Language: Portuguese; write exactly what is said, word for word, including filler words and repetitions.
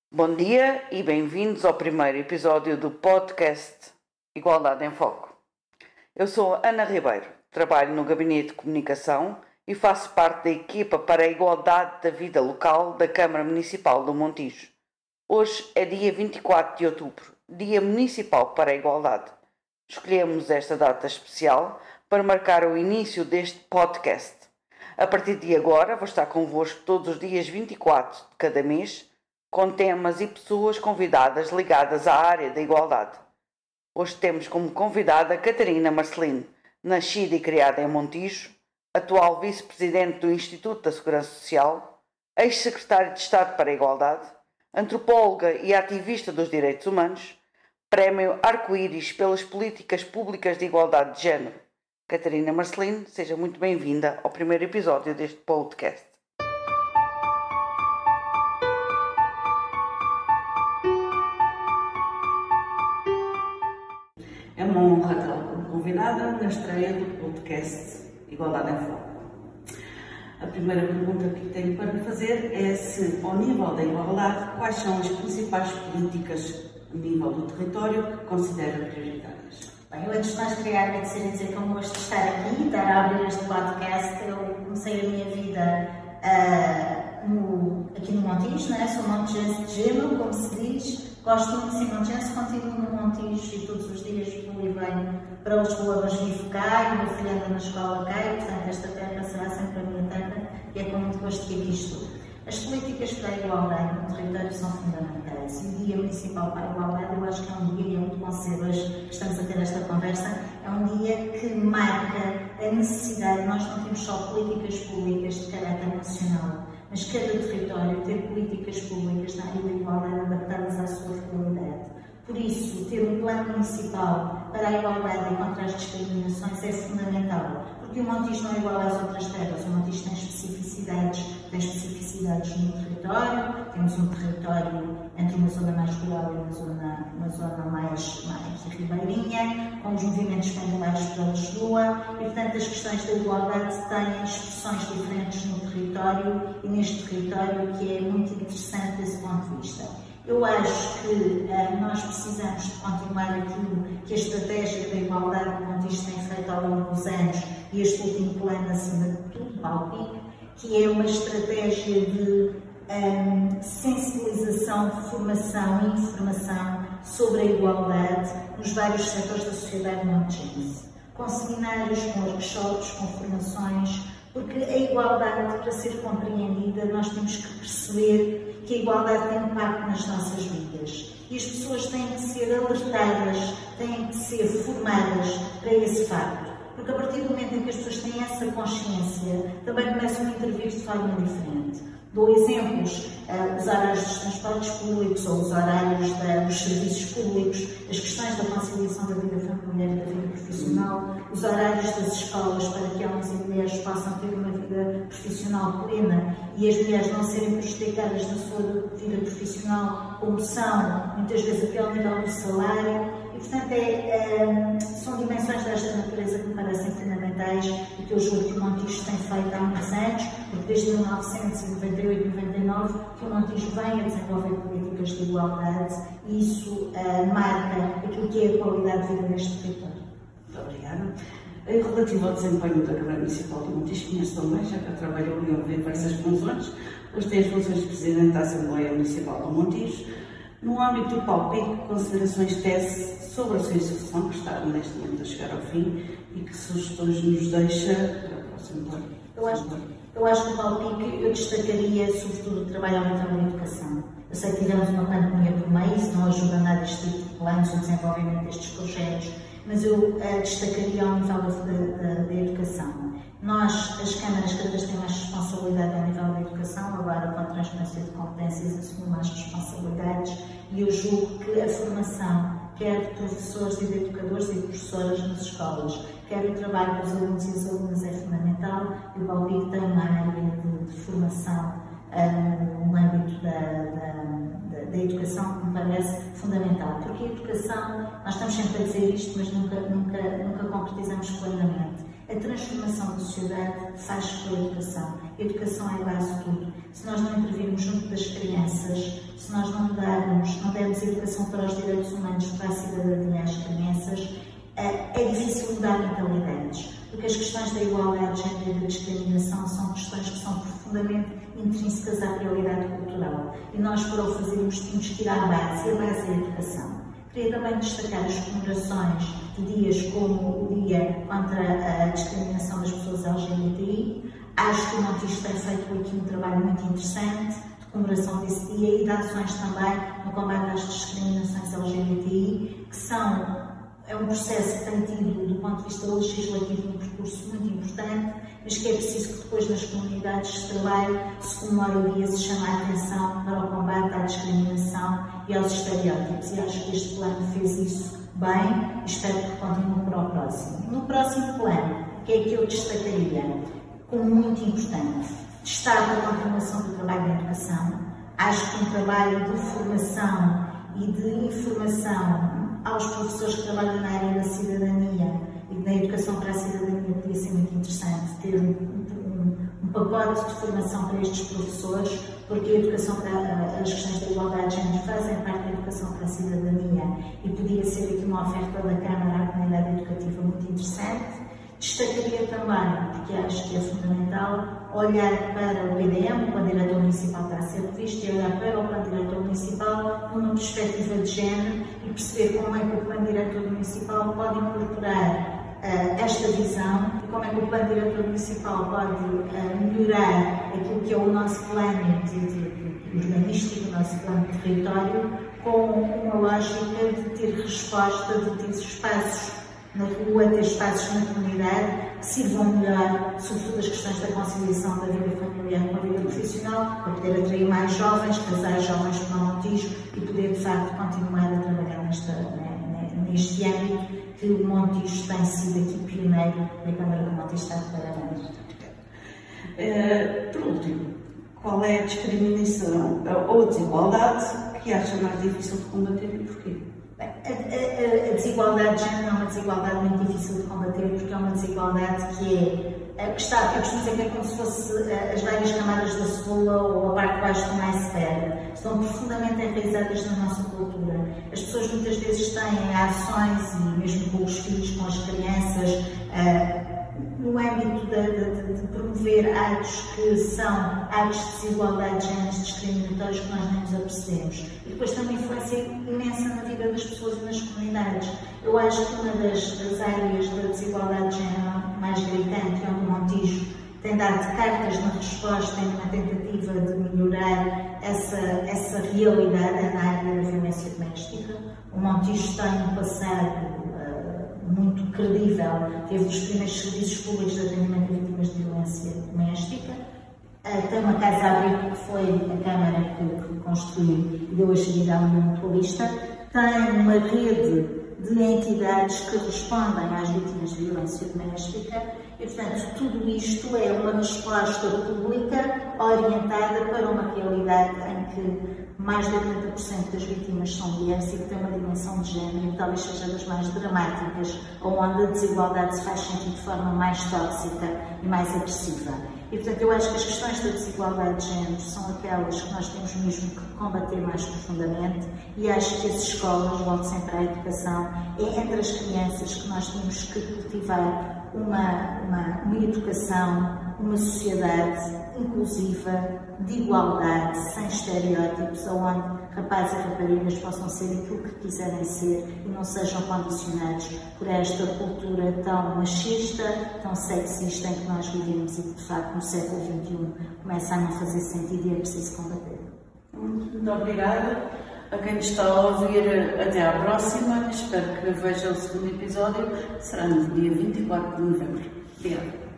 Bom dia e bem-vindos ao primeiro episódio do podcast Igualdade em Foco. Eu sou Ana Ribeiro, trabalho no Gabinete de Comunicação e faço parte da equipa para a igualdade da vida local da Câmara Municipal do Montijo. Hoje é dia vinte e quatro de outubro, Dia Municipal para a Igualdade. Escolhemos esta data especial para marcar o início deste podcast. A partir de agora vou estar convosco todos os dias vinte e quatro de cada mês, com temas e pessoas convidadas ligadas à área da igualdade. Hoje temos como convidada Catarina Marcelino, nascida e criada em Montijo, atual vice-presidente do Instituto da Segurança Social, ex-secretária de Estado para a Igualdade, antropóloga e ativista dos direitos humanos, prémio Arco-Íris pelas políticas públicas de igualdade de género. Catarina Marcelino, seja muito bem-vinda ao primeiro episódio deste podcast. É uma honra tê-la como convidada na estreia do podcast Igualdade em Foco. A primeira pergunta que tenho para lhe fazer é se, ao nível da igualdade, quais são as principais políticas a nível do território que considera prioritárias? Bem, eu antes de mais queria agradecer e dizer que eu gosto de estar aqui e estar a abrir este podcast. Eu comecei a minha vida uh, no, aqui no Montijo, né? Sou montijense de gema, como se diz. Gosto muito de ser montijense, continuo no Montijo e todos os dias vou e venho para Lisboa, mas vivo cá e meu filho anda na escola cá e, portanto, esta terra será sempre a minha terra e é com muito gosto que aqui estou. As políticas para a igualdade no território são fundamentais e o Dia Municipal para a Igualdade eu acho que é um dia, e é muito bom ser hoje que estamos a ter esta conversa, é um dia que marca a necessidade, nós não temos só políticas públicas de caráter nacional, mas cada território ter políticas públicas na área da igualdade adaptadas à sua realidade. Por isso, ter um plano municipal para a igualdade e contra as discriminações é fundamental, porque o Montijo não é igual às outras terras, o Montijo tem especificidades, tem especificidades no território, temos um território entre uma zona mais rural e uma zona, uma zona mais, mais ribeirinha, com os movimentos pendulares para Lisboa, e portanto as questões da igualdade têm expressões diferentes no território e neste território que é muito interessante desse ponto de vista. Eu acho que uh, nós precisamos de continuar aquilo que a estratégia da igualdade que o Montijo tem feito ao longo dos anos e este último plano, acima de tudo, Palpic, que é uma estratégia de um, sensibilização, formação e informação sobre a igualdade nos vários setores da sociedade montijense, com seminários, com workshops, com formações, porque a igualdade, para ser compreendida, nós temos que perceber que a igualdade tem impacto nas nossas vidas e as pessoas têm que ser alertadas, têm que ser formadas para esse facto, porque a partir do momento em que as pessoas têm essa consciência, também começam a intervir de forma diferente. Dou exemplos, uh, os horários dos transportes públicos ou os horários da, dos serviços públicos, as questões da conciliação da vida familiar e da vida profissional, os horários das escolas para que homens e mulheres possam ter uma vida profissional plena e as mulheres não serem prejudicadas na sua vida profissional, como são, muitas vezes, até ao nível do salário. E, portanto, é, é, são dimensões desta natureza que me parecem fundamentais e que eu julgo que o Montijo tem feito há muitos anos, porque desde mil novecentos e noventa e oito e noventa e nove que o Montijo vem a desenvolver políticas de igualdade e isso é, marca aquilo que é a qualidade de vida neste território. Muito obrigada. Relativo ao desempenho da Câmara Municipal do Montijo, conheço também, já que trabalhou em diversas funções, hoje tem as funções de Presidente da Assembleia Municipal do Montijo. No âmbito do Palpic, considerações tece sobre a sua execução, que está neste momento a chegar ao fim, e que sugestões nos deixa para o próximo ano? Eu acho, eu acho que o Palpic eu destacaria sobretudo o trabalho ao nível da educação. Eu sei que tivemos uma pandemia por meio, isso não ajuda nada a este tipo de planos, o desenvolvimento destes projetos, mas eu uh, destacaria ao nível da, da, da educação. Nós, as câmaras, cada vez têm mais responsabilidade ao nível da educação, agora com a transferência de competências assumem mais responsabilidades e eu julgo que a formação, quer de professores e de educadores e de professoras nas escolas, quer o trabalho dos alunos e das alunas é fundamental e o Palpic tem uma área de, de formação um, no âmbito da, da, da, da educação que me parece fundamental, porque a educação, nós estamos sempre a dizer isto, mas nunca, nunca, nunca concretizamos plenamente. A transformação da sociedade faz com a educação. A educação é a base de tudo. se nós não intervirmos junto das crianças, se nós não darmos, não dermos educação para os direitos humanos, para a cidadania às crianças, é difícil mudar mentalidades, porque as questões da igualdade de género e da discriminação são questões que são profundamente intrínsecas à realidade cultural. E nós, para o fazermos, temos que ir à base, e a base é a educação. Queria também destacar as comemorações de dias como o Dia contra a Discriminação das Pessoas L G B T I. Acho que o Montijo tem feito aqui um trabalho muito interessante de comemoração desse dia e de ações também no combate às discriminações L G B T I, que são, é um processo que tem tido, do ponto de vista legislativo, um percurso muito importante, mas que é preciso que depois nas comunidades de trabalho se comemore o dia, se chame a atenção para o combate à discriminação e aos estereótipos. E acho que este plano fez isso bem e espero que continue para o próximo. No próximo plano, o que é que eu destacaria como muito importante? Destaco a continuação do trabalho da educação. Acho que um trabalho de formação e de informação aos professores que trabalham na área da cidadania e da educação para a cidadania podia ser muito interessante ter um, um, um pacote de formação para estes professores, porque a educação para as questões da igualdade de género fazem parte da educação para a cidadania e podia ser aqui uma oferta da Câmara à comunidade educativa muito interessante. Destacaria também, porque acho que é fundamental, olhar para o P D M, o Plano Diretor Municipal está a ser revisto, e olhar para o Plano Diretor Municipal numa perspectiva de género e perceber como é que o Plano Diretor Municipal pode incorporar uh, esta visão e como é que o Plano Diretor Municipal pode uh, melhorar aquilo que é o nosso plano de, de, de urbanístico, o nosso plano de território, com uma lógica de ter resposta, de ter espaços na rua, ter espaços na comunidade que sirvam melhor, sobretudo as questões da conciliação da vida familiar com a vida profissional, para poder atrair mais jovens, casais jovens para o Montijo e poder, de facto, continuar a trabalhar nesta, neste âmbito que o Montijo tem sido aqui pioneiro e a Câmara do Montijo está de parabéns. Uh, por último, qual é a discriminação ou a desigualdade que acha mais difícil de combater e porquê? A, a, a desigualdade de género é uma desigualdade muito difícil de combater porque é uma desigualdade que é, que está, eu costumo dizer que é como se fosse as várias camadas da cebola ou a parte de baixo do iceberg. Estão profundamente enraizadas na nossa cultura. As pessoas muitas vezes têm ações, e mesmo com os filhos, com as crianças, uh, no âmbito de, de, de promover atos que são atos de desigualdade de género discriminatórios que nós nem nos apercebemos. E depois tem uma influência imensa na vida das pessoas e nas comunidades. Eu acho que uma das, das áreas da desigualdade de género mais gritante, onde o Montijo tem dado cartas na resposta e numa tentativa de melhorar essa, essa realidade, é na área da violência doméstica. O Montijo tem um passado muito credível, teve os primeiros serviços públicos de atendimento a vítimas de violência doméstica, uh, tem uma casa-abrigo que foi a Câmara que, que construiu e deu a vida à União Mutualista, tem uma rede de entidades que respondem às vítimas de violência doméstica e, portanto, tudo isto é uma resposta pública orientada para uma realidade em que mais de oitenta por cento das vítimas são mulheres e que tem uma dimensão de género e talvez seja das mais dramáticas, onde a desigualdade se faz sentir de forma mais tóxica e mais agressiva. E, portanto, eu acho que as questões da desigualdade de género são aquelas que nós temos mesmo que combater mais profundamente e acho que as escolas, volto sempre à educação, é entre as crianças que nós temos que cultivar uma, uma, uma educação, uma sociedade inclusiva, de igualdade, sem estereótipos, onde rapazes e raparigas possam ser aquilo que quiserem ser e não sejam condicionados por esta cultura tão machista, tão sexista em que nós vivemos e que, de facto, no século vinte e um começa a não fazer sentido e é preciso combater. Muito obrigada a quem nos está a ouvir. Até à próxima. Espero que veja o segundo episódio. Será no dia vinte e quatro de novembro. Obrigada.